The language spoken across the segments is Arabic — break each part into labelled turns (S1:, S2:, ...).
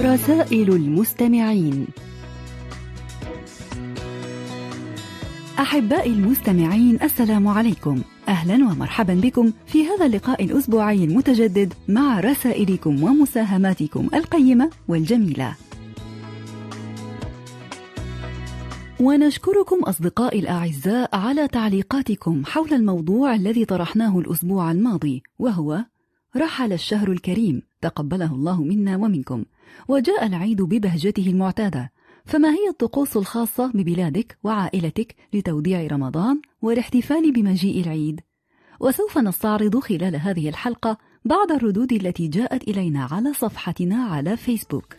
S1: رسائل المستمعين. أحبائي المستمعين، السلام عليكم، أهلا ومرحبا بكم في هذا اللقاء الأسبوعي المتجدد مع رسائلكم ومساهماتكم القيمة والجميلة. ونشكركم أصدقائي الأعزاء على تعليقاتكم حول الموضوع الذي طرحناه الأسبوع الماضي، وهو رحل الشهر الكريم تقبله الله منا ومنكم، وجاء العيد ببهجته المعتادة، فما هي الطقوس الخاصة ببلادك وعائلتك لتوديع رمضان والاحتفال بمجيء العيد؟ وسوف نستعرض خلال هذه الحلقة بعض الردود التي جاءت إلينا على صفحتنا على فيسبوك.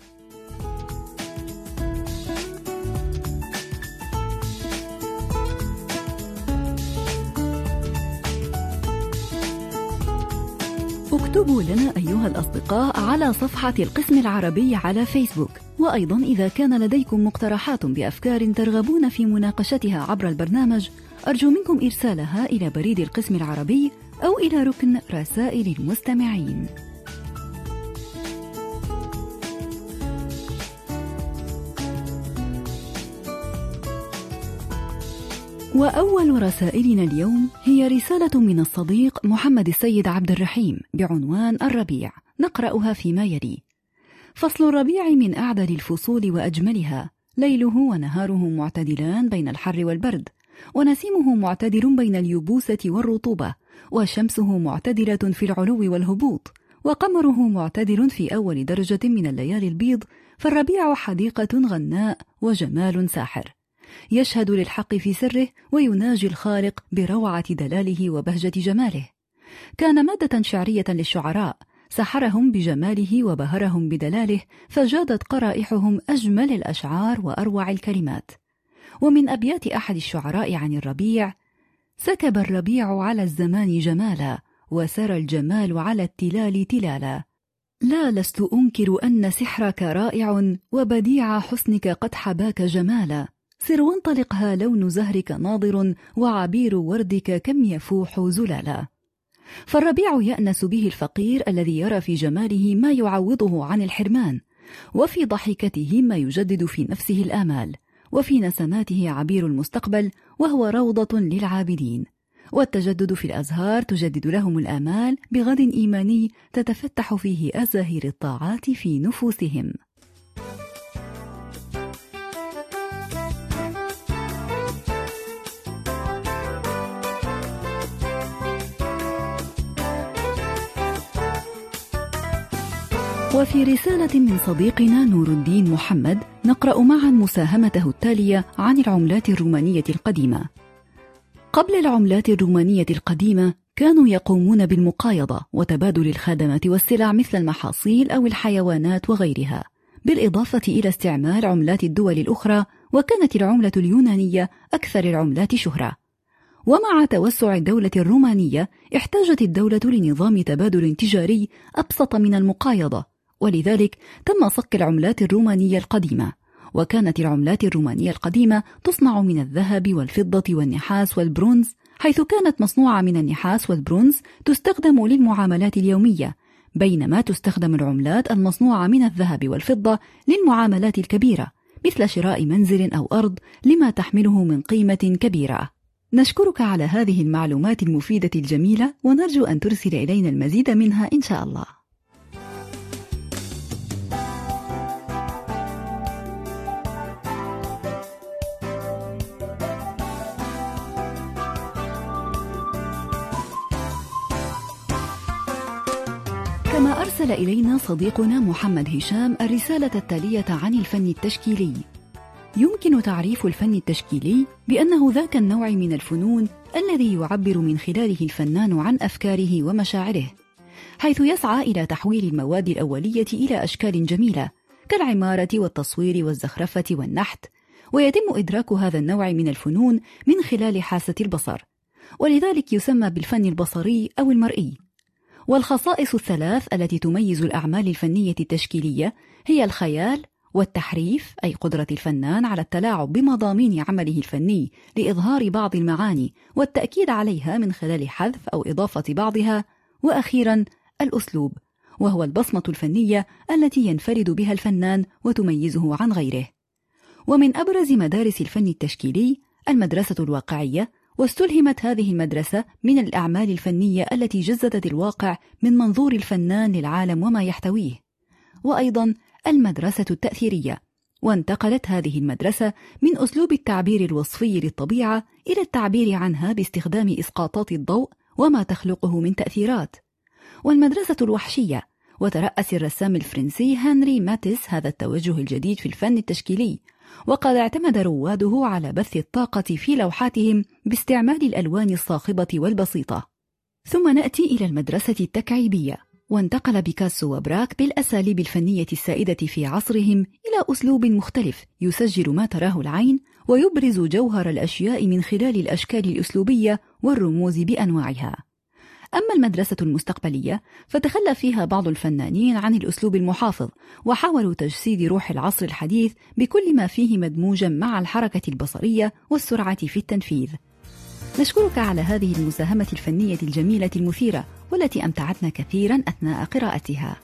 S1: اكتبوا لنا أيها الأصدقاء على صفحة القسم العربي على فيسبوك، وأيضا إذا كان لديكم مقترحات بأفكار ترغبون في مناقشتها عبر البرنامج، أرجو منكم إرسالها إلى بريد القسم العربي أو إلى ركن رسائل المستمعين. وأول رسائلنا اليوم هي رسالة من الصديق محمد السيد عبد الرحيم بعنوان الربيع، نقرأها فيما يلي: فصل الربيع من أعدل الفصول وأجملها، ليله ونهاره معتدلان بين الحر والبرد، ونسيمه معتدل بين اليبوسة والرطوبة، وشمسه معتدلة في العلو والهبوط، وقمره معتدل في أول درجة من الليالي البيض، فالربيع حديقة غناء وجمال ساحر، يشهد للحق في سره ويناجي الخالق بروعة دلاله وبهجة جماله. كان مادة شعرية للشعراء، سحرهم بجماله وبهرهم بدلاله، فجادت قرائحهم أجمل الأشعار وأروع الكلمات. ومن أبيات أحد الشعراء عن الربيع: سكب الربيع على الزمان جمالا، وسرى الجمال على التلال تلالا، لا لست أنكر أن سحرك رائع، وبديع حسنك قد حباك جمالا، سر وانطلقها لون زهرك ناضر، وعبير وردك كم يفوح زلالا. فالربيع يأنس به الفقير الذي يرى في جماله ما يعوضه عن الحرمان، وفي ضحكته ما يجدد في نفسه الآمال، وفي نسماته عبير المستقبل وهو روضة للعابدين، والتجدد في الأزهار تجدد لهم الآمال بغد إيماني تتفتح فيه أزاهر الطاعات في نفوسهم. وفي رسالة من صديقنا نور الدين محمد نقرأ معا مساهمته التالية عن العملات الرومانية القديمة. قبل العملات الرومانية القديمة كانوا يقومون بالمقايضة وتبادل الخدمات والسلع مثل المحاصيل أو الحيوانات وغيرها، بالإضافة إلى استعمال عملات الدول الأخرى، وكانت العملة اليونانية أكثر العملات شهرة. ومع توسع الدولة الرومانية احتاجت الدولة لنظام تبادل تجاري أبسط من المقايضة، ولذلك تم صك العملات الرومانية القديمة. وكانت العملات الرومانية القديمة تصنع من الذهب والفضة والنحاس والبرونز، حيث كانت مصنوعة من النحاس والبرونز تستخدم للمعاملات اليومية، بينما تستخدم العملات المصنوعة من الذهب والفضة للمعاملات الكبيرة مثل شراء منزل أو أرض لما تحمله من قيمة كبيرة. نشكرك على هذه المعلومات المفيدة الجميلة، ونرجو أن ترسل إلينا المزيد منها إن شاء الله. كما أرسل إلينا صديقنا محمد هشام الرسالة التالية عن الفن التشكيلي: يمكن تعريف الفن التشكيلي بأنه ذاك النوع من الفنون الذي يعبر من خلاله الفنان عن أفكاره ومشاعره، حيث يسعى إلى تحويل المواد الأولية إلى أشكال جميلة كالعمارة والتصوير والزخرفة والنحت، ويتم إدراك هذا النوع من الفنون من خلال حاسة البصر، ولذلك يسمى بالفن البصري أو المرئي. والخصائص الثلاث التي تميز الأعمال الفنية التشكيلية هي الخيال والتحريف، أي قدرة الفنان على التلاعب بمضامين عمله الفني لإظهار بعض المعاني والتأكيد عليها من خلال حذف أو إضافة بعضها، وأخيرا الأسلوب، وهو البصمة الفنية التي ينفرد بها الفنان وتميزه عن غيره. ومن أبرز مدارس الفن التشكيلي المدرسة الواقعية، واستلهمت هذه المدرسة من الأعمال الفنية التي جسدت الواقع من منظور الفنان للعالم وما يحتويه. وأيضا المدرسة التأثيرية، وانتقلت هذه المدرسة من أسلوب التعبير الوصفي للطبيعة إلى التعبير عنها باستخدام إسقاطات الضوء وما تخلقه من تأثيرات. والمدرسة الوحشية، وترأس الرسام الفرنسي هنري ماتيس هذا التوجه الجديد في الفن التشكيلي، وقد اعتمد رواده على بث الطاقة في لوحاتهم باستعمال الألوان الصاخبة والبسيطة. ثم نأتي إلى المدرسة التكعيبية، وانتقل بيكاسو وبراك بالأساليب الفنية السائدة في عصرهم إلى أسلوب مختلف يسجل ما تراه العين ويبرز جوهر الأشياء من خلال الأشكال الأسلوبية والرموز بأنواعها. أما المدرسة المستقبلية فتخلى فيها بعض الفنانين عن الأسلوب المحافظ، وحاولوا تجسيد روح العصر الحديث بكل ما فيه مدموجا مع الحركة البصرية والسرعة في التنفيذ. نشكرك على هذه المساهمة الفنية الجميلة المثيرة والتي أمتعتنا كثيرا أثناء قراءتها.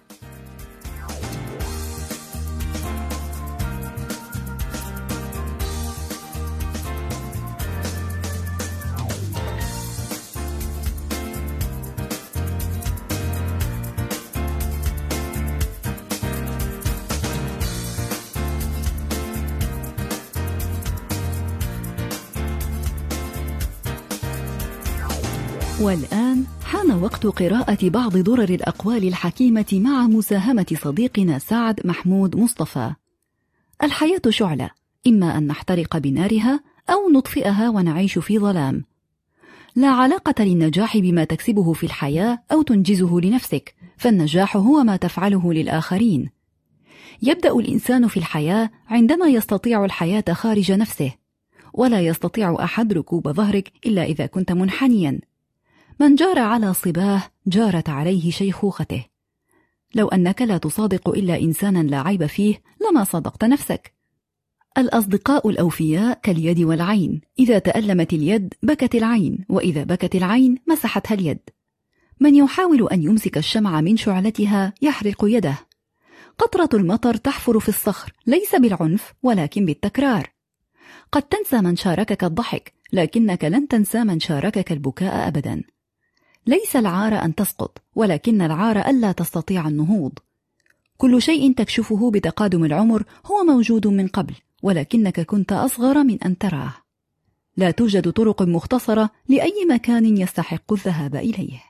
S1: والآن حان وقت قراءة بعض درر الأقوال الحكيمة مع مساهمة صديقنا سعد محمود مصطفى. الحياة شعلة، إما أن نحترق بنارها أو نطفئها ونعيش في ظلام. لا علاقة للنجاح بما تكسبه في الحياة أو تنجزه لنفسك، فالنجاح هو ما تفعله للآخرين. يبدأ الإنسان في الحياة عندما يستطيع الحياة خارج نفسه، ولا يستطيع أحد ركوب ظهرك إلا إذا كنت منحنيا. من جار على صباه جارت عليه شيخوخته. لو أنك لا تصادق إلا إنسانا لا عيب فيه لما صدقت نفسك. الأصدقاء الأوفياء كاليد والعين، إذا تألمت اليد بكت العين، وإذا بكت العين مسحتها اليد. من يحاول أن يمسك الشمع من شعلتها يحرق يده. قطرة المطر تحفر في الصخر ليس بالعنف ولكن بالتكرار. قد تنسى من شاركك الضحك، لكنك لن تنسى من شاركك البكاء أبدا. ليس العار أن تسقط، ولكن العار ألا تستطيع النهوض. كل شيء تكشفه بتقادم العمر هو موجود من قبل، ولكنك كنت أصغر من أن تراه. لا توجد طرق مختصرة لأي مكان يستحق الذهاب إليه.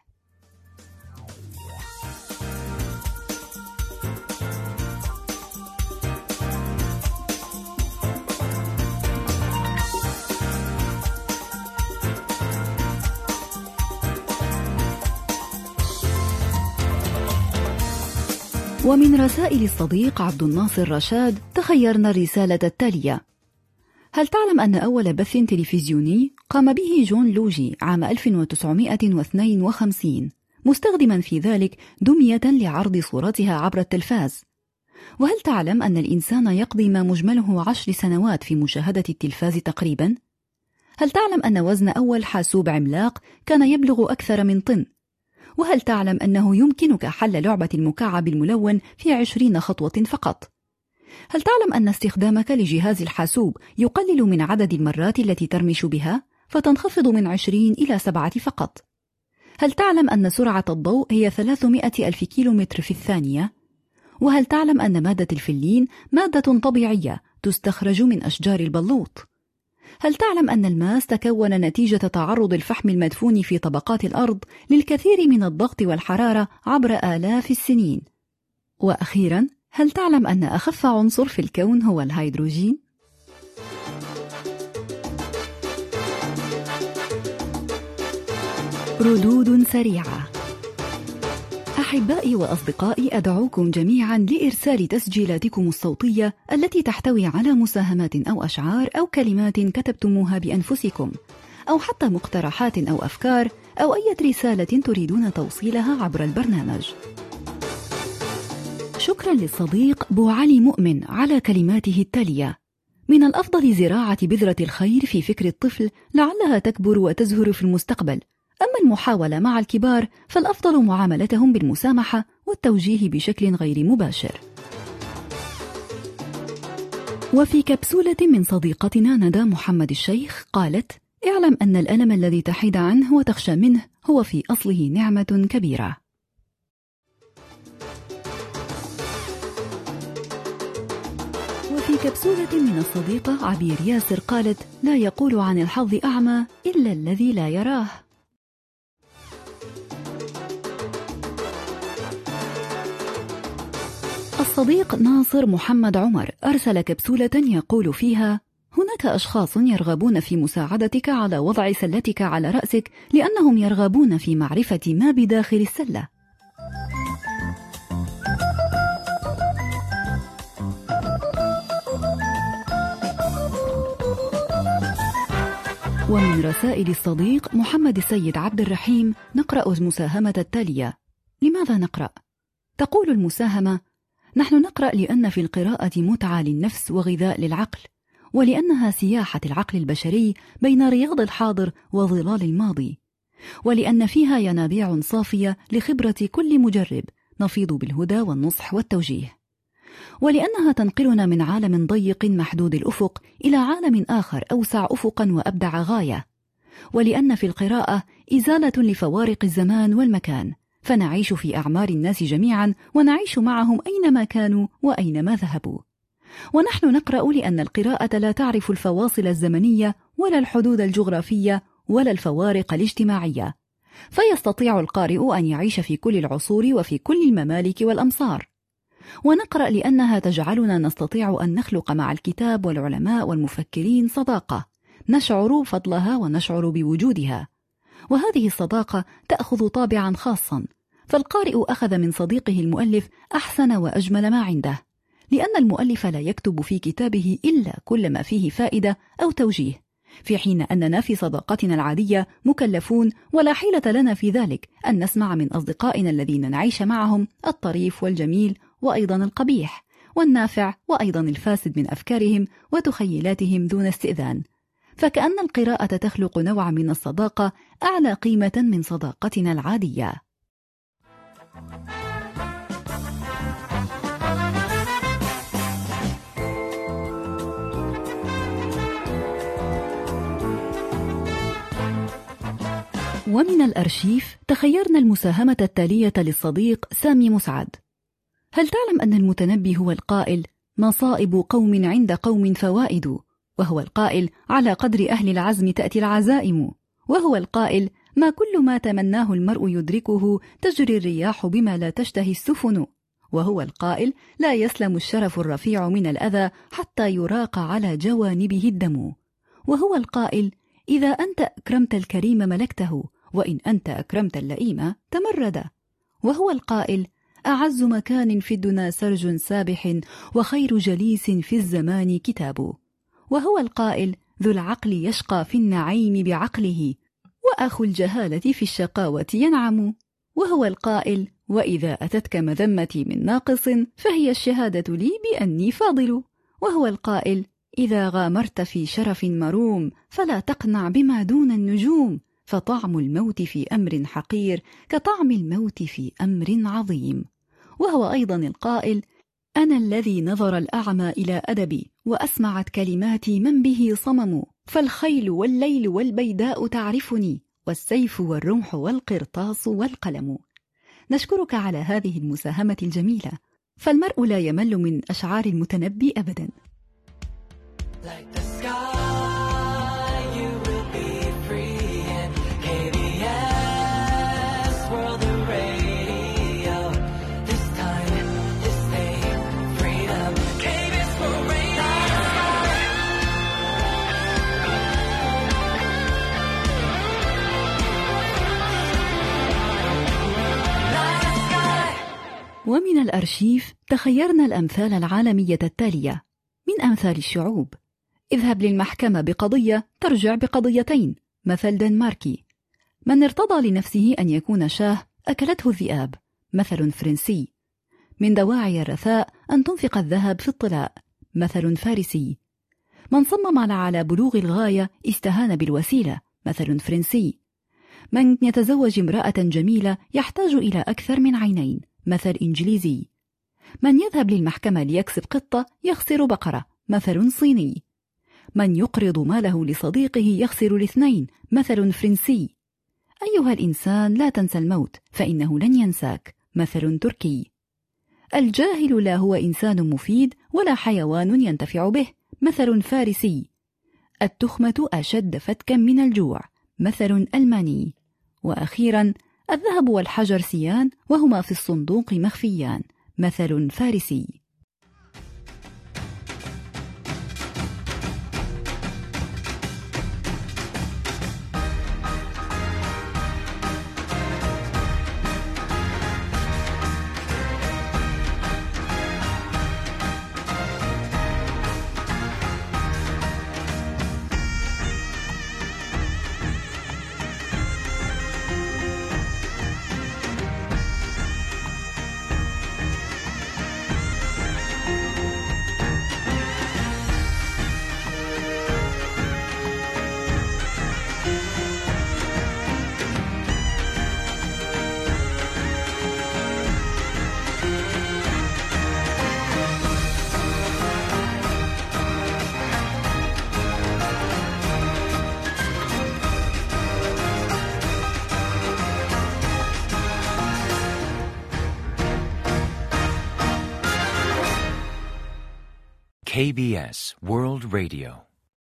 S1: ومن رسائل الصديق عبد الناصر رشاد تخيرنا الرسالة التالية: هل تعلم أن أول بث تلفزيوني قام به جون لوجي عام 1952 مستخدما في ذلك دمية لعرض صورتها عبر التلفاز؟ وهل تعلم أن الإنسان يقضي ما مجمله 10 سنوات في مشاهدة التلفاز تقريبا؟ هل تعلم أن وزن أول حاسوب عملاق كان يبلغ أكثر من طن؟ وهل تعلم أنه يمكنك حل لعبة المكعب الملون في 20 خطوة فقط؟ هل تعلم أن استخدامك لجهاز الحاسوب يقلل من عدد المرات التي ترمش بها، فتنخفض من 20 إلى 7 فقط؟ هل تعلم أن سرعة الضوء هي 300 ألف كيلومتر في الثانية؟ وهل تعلم أن مادة الفلين مادة طبيعية تستخرج من أشجار البلوط؟ هل تعلم أن الماس تكون نتيجة تعرض الفحم المدفون في طبقات الأرض للكثير من الضغط والحرارة عبر آلاف السنين؟ وأخيرا، هل تعلم أن أخف عنصر في الكون هو الهيدروجين؟ ردود سريعة. أحبائي وأصدقائي، أدعوكم جميعا لإرسال تسجيلاتكم الصوتية التي تحتوي على مساهمات أو أشعار أو كلمات كتبتموها بأنفسكم، أو حتى مقترحات أو أفكار أو أي رسالة تريدون توصيلها عبر البرنامج. شكرا للصديق بو علي مؤمن على كلماته التالية: من الأفضل زراعة بذرة الخير في فكر الطفل لعلها تكبر وتزهر في المستقبل، أما المحاولة مع الكبار فالأفضل معاملتهم بالمسامحة والتوجيه بشكل غير مباشر. وفي كبسولة من صديقتنا ندى محمد الشيخ قالت: اعلم أن الألم الذي تحيد عنه وتخشى منه هو في أصله نعمة كبيرة. وفي كبسولة من الصديقة عبير ياسر قالت: لا يقول عن الحظ أعمى إلا الذي لا يراه. الصديق ناصر محمد عمر أرسل كبسولة يقول فيها: هناك أشخاص يرغبون في مساعدتك على وضع سلتك على رأسك لأنهم يرغبون في معرفة ما بداخل السلة. ومن رسائل الصديق محمد السيد عبد الرحيم نقرأ المساهمة التالية. لماذا نقرأ؟ تقول المساهمة: نحن نقرأ لأن في القراءة متعة للنفس وغذاء للعقل، ولأنها سياحة العقل البشري بين رياض الحاضر وظلال الماضي، ولأن فيها ينابيع صافية لخبرة كل مجرب نفيض بالهدى والنصح والتوجيه، ولأنها تنقلنا من عالم ضيق محدود الأفق إلى عالم آخر أوسع أفقا وأبدع غاية، ولأن في القراءة إزالة لفوارق الزمان والمكان، فنعيش في أعمار الناس جميعا ونعيش معهم أينما كانوا وأينما ذهبوا. ونحن نقرأ لأن القراءة لا تعرف الفواصل الزمنية ولا الحدود الجغرافية ولا الفوارق الاجتماعية، فيستطيع القارئ أن يعيش في كل العصور وفي كل الممالك والأمصار. ونقرأ لأنها تجعلنا نستطيع أن نخلق مع الكتاب والعلماء والمفكرين صداقة نشعر فضلها ونشعر بوجودها، وهذه الصداقة تأخذ طابعا خاصا، فالقارئ أخذ من صديقه المؤلف أحسن وأجمل ما عنده، لأن المؤلف لا يكتب في كتابه إلا كل ما فيه فائدة أو توجيه، في حين أننا في صداقتنا العادية مكلفون ولا حيلة لنا في ذلك أن نسمع من أصدقائنا الذين نعيش معهم الطريف والجميل وأيضا القبيح والنافع وأيضا الفاسد من أفكارهم وتخيلاتهم دون استئذان، فكأن القراءة تخلق نوع من الصداقة أعلى قيمة من صداقتنا العادية. ومن الأرشيف تخيرنا المساهمة التالية للصديق سامي مسعد. هل تعلم أن المتنبي هو القائل: مصائب قوم عند قوم فوائد، وهو القائل: على قدر أهل العزم تأتي العزائم، وهو القائل: ما كل ما تمناه المرء يدركه، تجري الرياح بما لا تشتهي السفن، وهو القائل: لا يسلم الشرف الرفيع من الأذى حتى يراق على جوانبه الدم، وهو القائل: إذا أنت أكرمت الكريم ملكته، وإن أنت أكرمت اللئيم تمرد، وهو القائل: أعز مكان في الدنا سرج سابح، وخير جليس في الزمان كتاب، وهو القائل: ذو العقل يشقى في النعيم بعقله، وأخو الجهالة في الشقاوة ينعم، وهو القائل: وإذا أتتك مذمتي من ناقص فهي الشهادة لي بأني فاضل، وهو القائل: إذا غامرت في شرف مروم فلا تقنع بما دون النجوم، فطعم الموت في أمر حقير كطعم الموت في أمر عظيم، وهو أيضا القائل: أنا الذي نظر الأعمى إلى أدبي، وأسمعت كلماتي من به صمم، فالخيل والليل والبيداء تعرفني، والسيف والرمح والقرطاس والقلم. نشكرك على هذه المساهمة الجميلة، فالمرء لا يمل من أشعار المتنبي أبدا. Like the sky, you will be free, and KBS World Radio, this time, this name, freedom, KBS World Radio. ومن الأرشيف تخيرنا الأمثال العالمية التالية من أمثال الشعوب: اذهب للمحكمة بقضية ترجع بقضيتين، مثل دنماركي. من ارتضى لنفسه أن يكون شاه أكلته الذئاب، مثل فرنسي. من دواعي الرثاء أن تنفق الذهب في الطلاء، مثل فارسي. من صمم على بلوغ الغاية استهان بالوسيلة، مثل فرنسي. من يتزوج امرأة جميلة يحتاج إلى أكثر من عينين، مثل إنجليزي. من يذهب للمحكمة ليكسب قطة يخسر بقرة، مثل صيني. من يقرض ماله لصديقه يخسر الاثنين، مثل فرنسي. أيها الإنسان لا تنسى الموت فإنه لن ينساك، مثل تركي. الجاهل لا هو إنسان مفيد ولا حيوان ينتفع به، مثل فارسي. التخمة أشد فتكا من الجوع، مثل ألماني. وأخيرا الذهب والحجر سيان وهما في الصندوق مخفيان، مثل فارسي.
S2: KBS World Radio.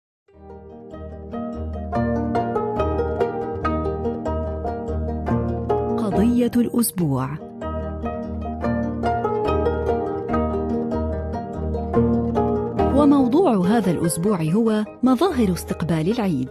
S1: قضية الأسبوع. وموضوع هذا الأسبوع هو مظاهر استقبال العيد.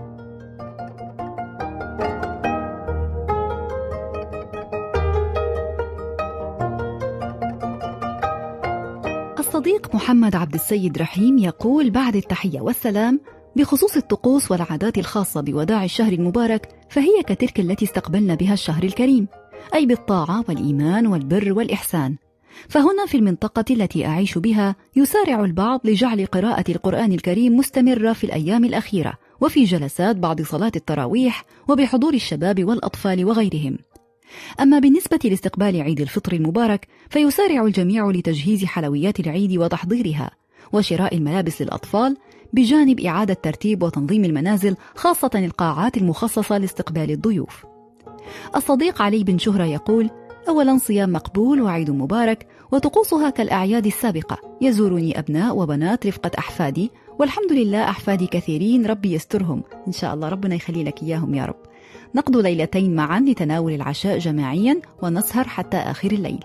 S1: الصديق محمد عبد السيد رحيم يقول بعد التحية والسلام: بخصوص الطقوس والعادات الخاصة بوداع الشهر المبارك، فهي كتلك التي استقبلنا بها الشهر الكريم، أي بالطاعة والإيمان والبر والإحسان. فهنا في المنطقة التي أعيش بها يسارع البعض لجعل قراءة القرآن الكريم مستمرة في الأيام الأخيرة، وفي جلسات بعد صلاة التراويح، وبحضور الشباب والأطفال وغيرهم. أما بالنسبة لاستقبال عيد الفطر المبارك، فيسارع الجميع لتجهيز حلويات العيد وتحضيرها، وشراء الملابس للأطفال، بجانب إعادة ترتيب وتنظيم المنازل، خاصة القاعات المخصصة لاستقبال الضيوف. الصديق علي بن شهرة يقول: أولا صيام مقبول وعيد مبارك، وطقوسها كالأعياد السابقة. يزورني أبناء وبنات رفقة أحفادي، والحمد لله أحفادي كثيرين، ربي يسترهم إن شاء الله، ربنا يخلي لك إياهم يا رب. نقضي ليلتين معا لتناول العشاء جماعيا، ونسهر حتى آخر الليل.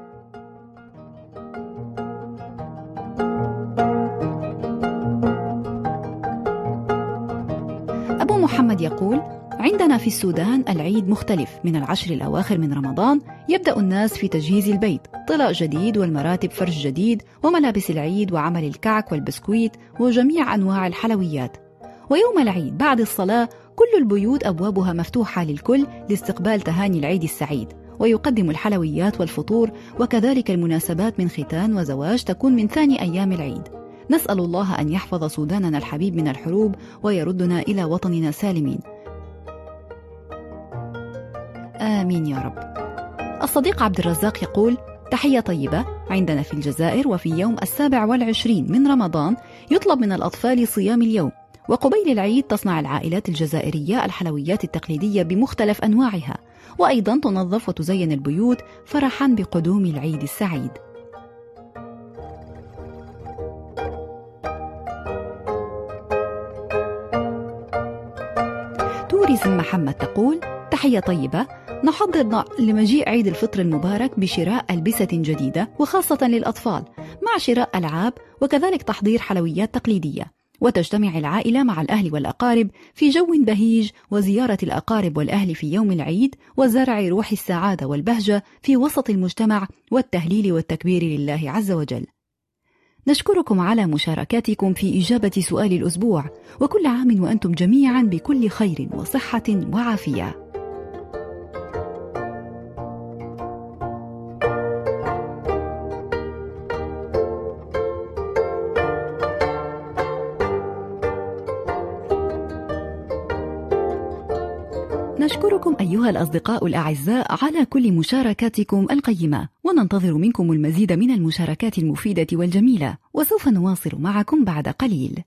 S1: أبو محمد يقول: عندنا في السودان العيد مختلف. من العشر الأواخر من رمضان يبدأ الناس في تجهيز البيت، طلاء جديد والمراتب فرش جديد وملابس العيد وعمل الكعك والبسكويت وجميع أنواع الحلويات. ويوم العيد بعد الصلاة كل البيوت أبوابها مفتوحة للكل لاستقبال تهاني العيد السعيد، ويقدم الحلويات والفطور، وكذلك المناسبات من ختان وزواج تكون من ثاني أيام العيد. نسأل الله أن يحفظ سوداننا الحبيب من الحروب ويردنا إلى وطننا سالمين، آمين يا رب. الصديق عبد الرزاق يقول: تحية طيبة. عندنا في الجزائر وفي يوم 27 من رمضان يطلب من الأطفال صيام اليوم، وقبيل العيد تصنع العائلات الجزائرية الحلويات التقليدية بمختلف أنواعها، وأيضا تنظف وتزين البيوت فرحا بقدوم العيد السعيد. توريزم محمد تقول: تحية طيبة. نحضر لمجيء عيد الفطر المبارك بشراء ألبسة جديدة وخاصة للأطفال، مع شراء ألعاب، وكذلك تحضير حلويات تقليدية، وتجتمع العائلة مع الأهل والأقارب في جو بهيج، وزيارة الأقارب والأهل في يوم العيد، وزرع روح السعادة والبهجة في وسط المجتمع، والتهليل والتكبير لله عز وجل. نشكركم على مشاركاتكم في إجابة سؤال الأسبوع، وكل عام وأنتم جميعا بكل خير وصحة وعافية. نشكركم أيها الأصدقاء الأعزاء على كل مشاركاتكم القيمة، وننتظر منكم المزيد من المشاركات المفيدة والجميلة، وسوف نواصل معكم بعد قليل.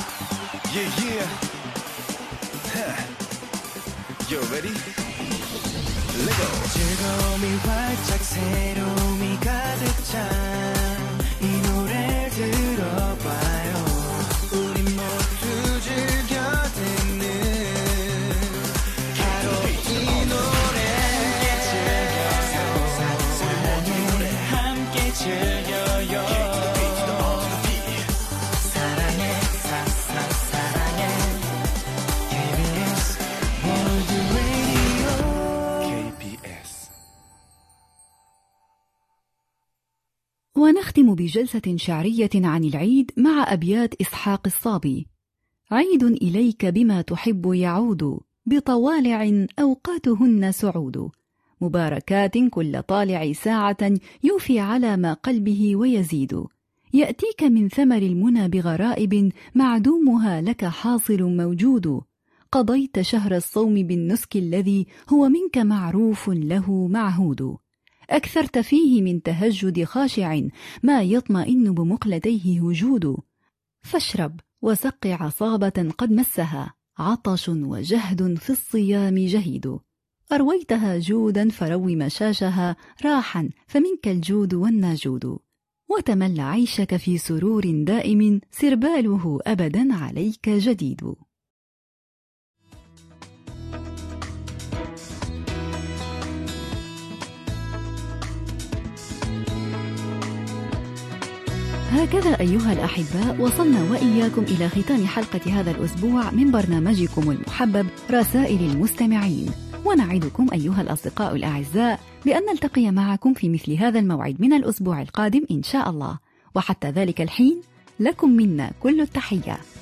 S1: ونختم بجلسة شعرية عن العيد مع أبيات إسحاق الصابي. عيد إليك بما تحب يعود، بطوالع أوقاتهن سعود، مباركات كل طالع ساعة يوفي على ما قلبه ويزيد، يأتيك من ثمر المنى بغرائب معدومها لك حاصل موجود، قضيت شهر الصوم بالنسك الذي هو منك معروف له معهود، أكثرت فيه من تهجد خاشع ما يطمئن بمقلتيه وجود، فاشرب وسق عصابة قد مسها عطش وجهد في الصيام جهيد، أرويتها جودا فروي مشاشها راحا فمنك الجود والناجود، وتمل عيشك في سرور دائم سرباله أبدا عليك جديد. هكذا أيها الأحباء وصلنا وإياكم إلى ختام حلقة هذا الأسبوع من برنامجكم المحبب رسائل المستمعين، ونعدكم أيها الأصدقاء الأعزاء بأن نلتقي معكم في مثل هذا الموعد من الأسبوع القادم إن شاء الله، وحتى ذلك الحين لكم منا كل التحية.